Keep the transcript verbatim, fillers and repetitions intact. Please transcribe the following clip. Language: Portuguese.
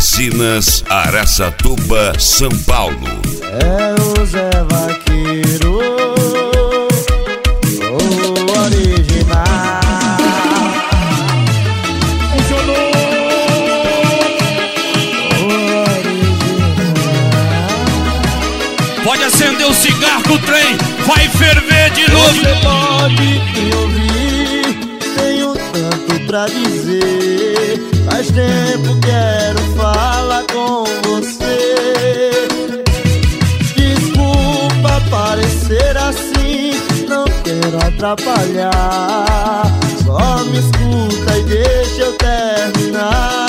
Marquesinas, Araçatuba, São Paulo. É o Zé Vaqueiro, o original. Funcionou! O original. Pode acender o cigarro que o trem vai ferver de novo. Você pode me ouvir, tenho tanto pra dizer. Faz tempo quero falar com você. Desculpa parecer assim, não quero atrapalhar. Só me escuta e deixa eu terminar.